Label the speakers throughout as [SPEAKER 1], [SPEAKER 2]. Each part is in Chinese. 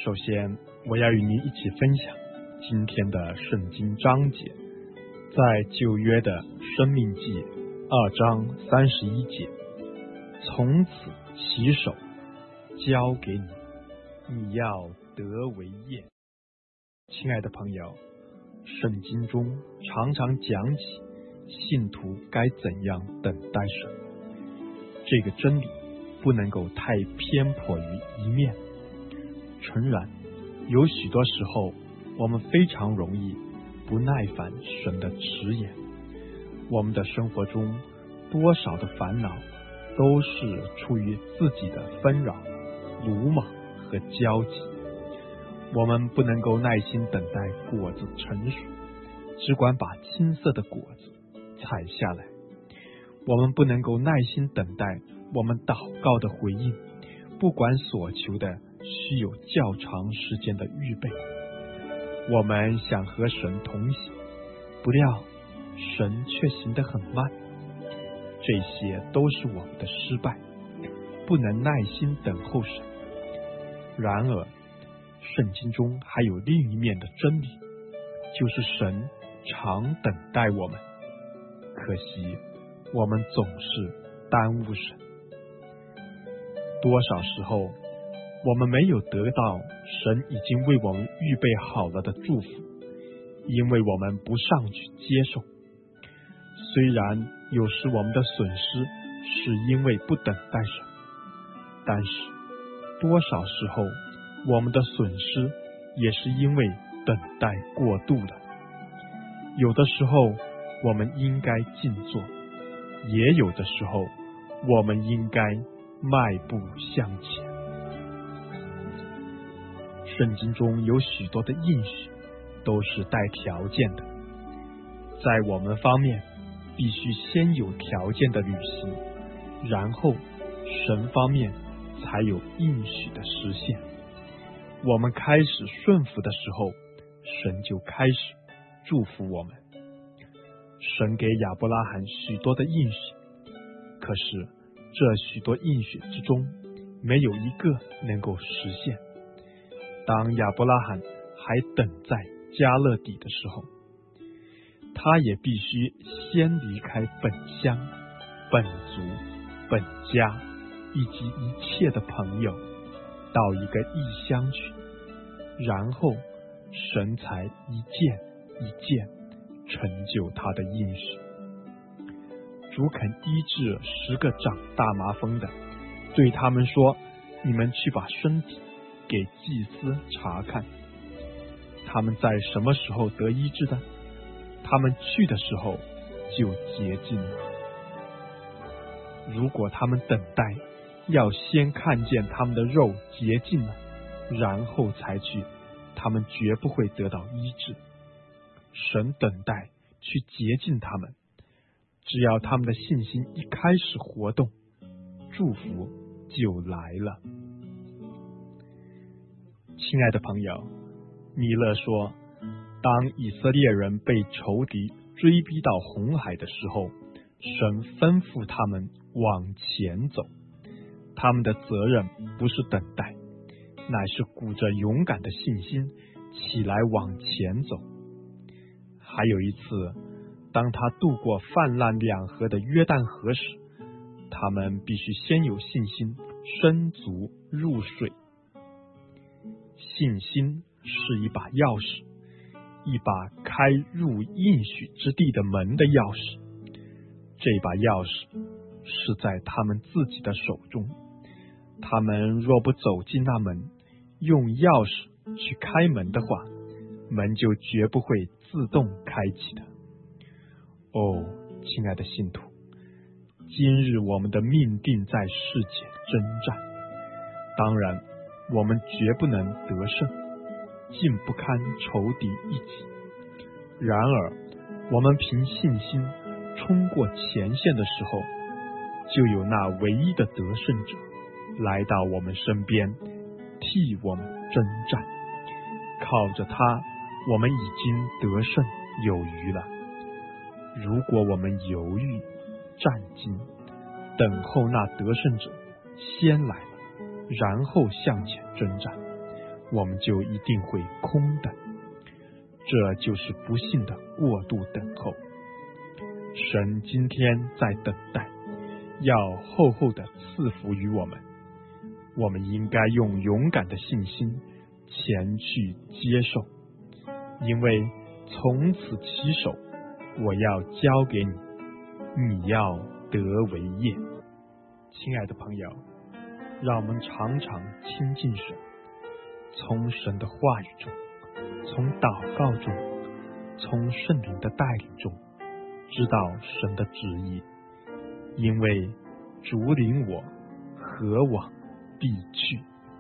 [SPEAKER 1] 首先，我要与您一起分享今天的圣经章节，在旧约的申命记2章31节，从此起手，交给你，你要得为业。亲爱的朋友，圣经中常常讲起信徒该怎样等待神，这个真理不能够太偏颇于一面。诚然，有许多时候我们非常容易不耐烦神的指引，我们的生活中多少的烦恼都是出于自己的纷扰、鲁莽和焦急。我们不能够耐心等待果子成熟，只管把青涩的果子采下来。我们不能够耐心等待我们祷告的回应，不管所求的需有较长时间的预备。我们想和神同行，不料神却行得很慢，这些都是我们的失败，不能耐心等候神。然而圣经中还有另一面的真理，就是神常等待我们，可惜我们总是耽误神。多少时候我们没有得到神已经为我们预备好了的祝福，因为我们不上去接受。虽然有时我们的损失是因为不等待神，但是多少时候我们的损失也是因为等待过度了。有的时候我们应该静坐，也有的时候我们应该迈步向前。圣经中有许多的应许都是带条件的，在我们方面必须先有条件的履行，然后神方面才有应许的实现。我们开始顺服的时候，神就开始祝福我们。神给亚伯拉罕许多的应许，可是这许多应许之中没有一个能够实现。当亚伯拉罕还等在迦勒底的时候，他也必须先离开本乡、本族、本家以及一切的朋友，到一个异乡去，然后神才一件一件成就他的应许。主肯医治10个长大麻风的，对他们说：你们去把身体给祭司查看。他们在什么时候得医治的？他们去的时候就洁净了。如果他们等待，要先看见他们的肉洁净了，然后才去，他们绝不会得到医治。神等待去洁净他们，只要他们的信心一开始活动，祝福就来了。亲爱的朋友，米勒说，当以色列人被仇敌追逼到红海的时候，神吩咐他们往前走。他们的责任不是等待，乃是鼓着勇敢的信心起来往前走。还有一次，当他渡过泛滥两河的约旦河时，他们必须先有信心伸足入水。信心是一把钥匙，一把开入应许之地的门的钥匙。这把钥匙是在他们自己的手中，他们若不走进那门，用钥匙去开门的话，门就绝不会自动开启的。哦，亲爱的信徒，今日我们的命定在世界征战，当然我们绝不能得胜，竟不堪仇敌一击。然而我们凭信心冲过前线的时候，就有那唯一的得胜者来到我们身边，替我们征战。靠着他，我们已经得胜有余了。如果我们犹豫战惊，等候那得胜者先来了，然后向前征战， 我们就一定会空的。这就是不幸的过度等候。神今天在等待，要厚厚的赐福于我们。我们应该用勇敢的信心前去接受，因为从此起手，我要交给你，你要得为业。亲爱的朋友，让我们常常亲近神，从神的话语中，从祷告中，从圣灵的带领中，知道神的旨意，因为主领我，何往必去。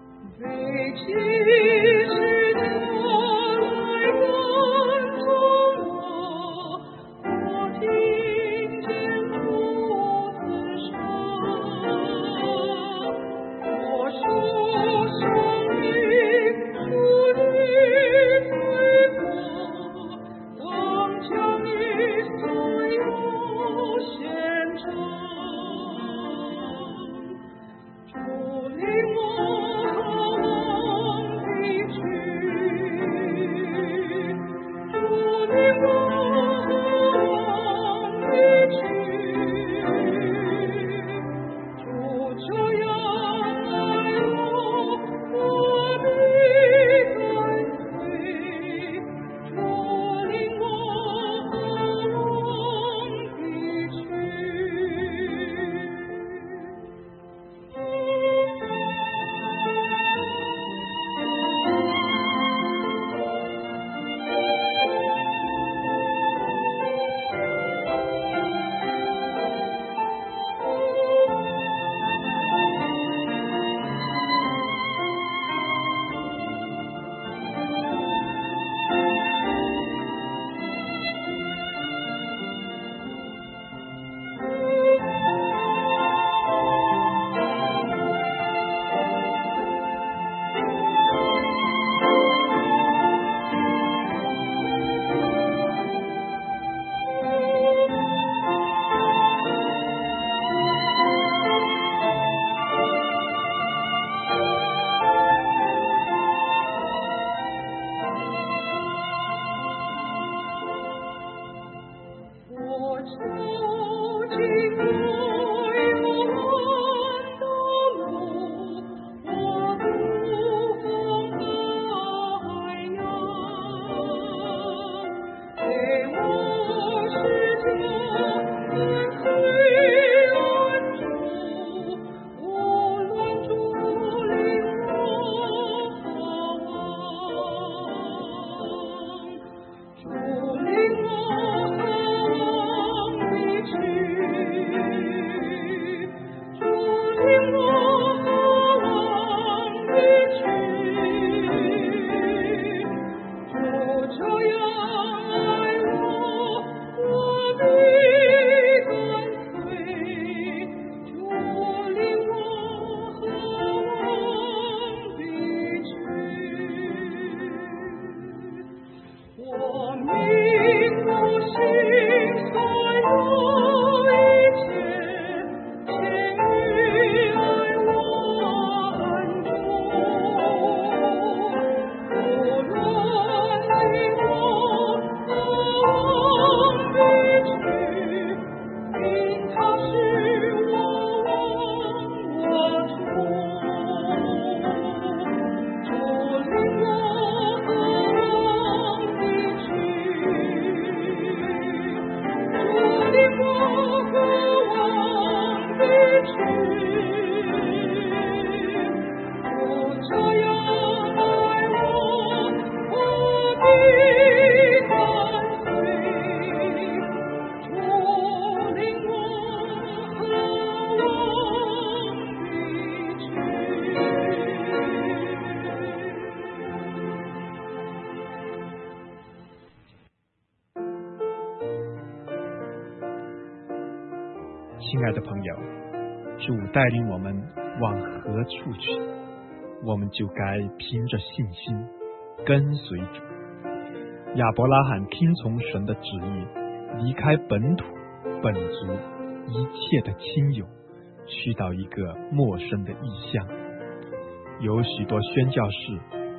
[SPEAKER 1] 亲爱的朋友，主带领我们往何处去，我们就该凭着信心跟随主。亚伯拉罕听从神的旨意，离开本土本族一切的亲友，去到一个陌生的异乡。有许多宣教士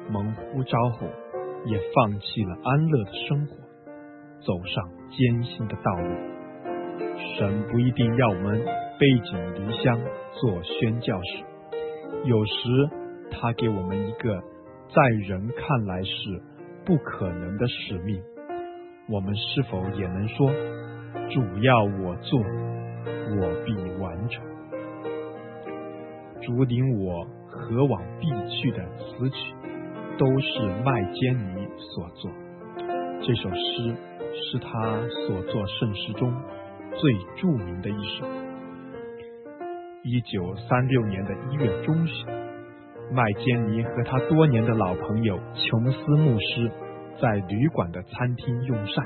[SPEAKER 1] 蒙呼召后，也放弃了安乐的生活，走上艰辛的道路。神不一定要我们背井离乡做宣教士，有时他给我们一个在人看来是不可能的使命，我们是否也能说，主要我做，我必完成。主领我何往必去的词曲都是麦坚尼所作，这首诗是他所作圣诗中最著名的一首。1936年的1月中旬，麦坚尼和他多年的老朋友琼斯牧师在旅馆的餐厅用膳。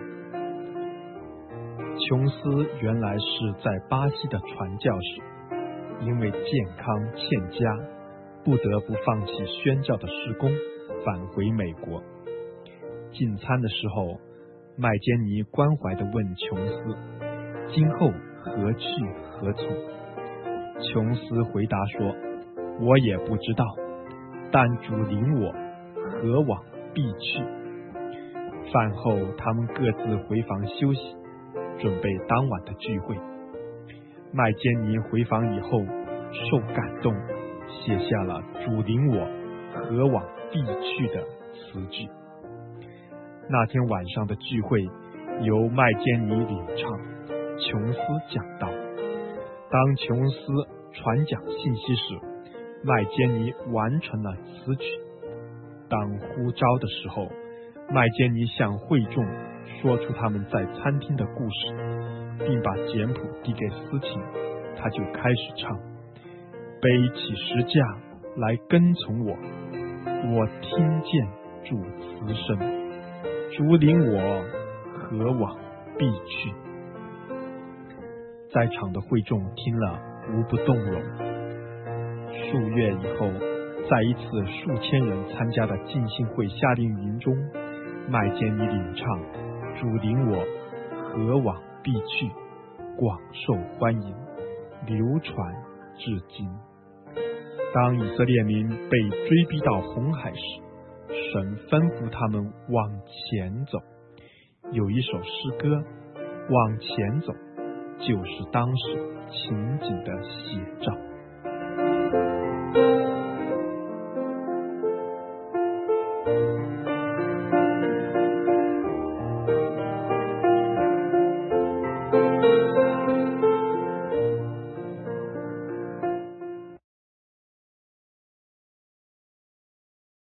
[SPEAKER 1] 琼斯原来是在巴西的传教士，因为健康欠佳，不得不放弃宣教的事工，返回美国。进餐的时候，麦坚尼关怀地问琼斯，今后何去何从？琼斯回答说，我也不知道，但主领我何往必去。饭后他们各自回房休息，准备当晚的聚会。麦坚尼回房以后受感动，写下了主领我何往必去的词句。那天晚上的聚会由麦坚尼领唱，琼斯讲道。当琼斯传讲信息时，麦坚尼完成了词曲。当呼召的时候，麦坚尼向会众说出他们在餐厅的故事，并把简谱递给司琴，他就开始唱，背起十架来跟从我，我听见主词声，主领我何往必去。在场的会众听了无不动容。数月以后，在一次数千人参加的浸信会夏令营中，麦坚尼领唱主领我何往必去，广受欢迎，流传至今。当以色列民被追逼到红海时，神吩咐他们往前走。有一首诗歌，往前走，就是当时情景的写照。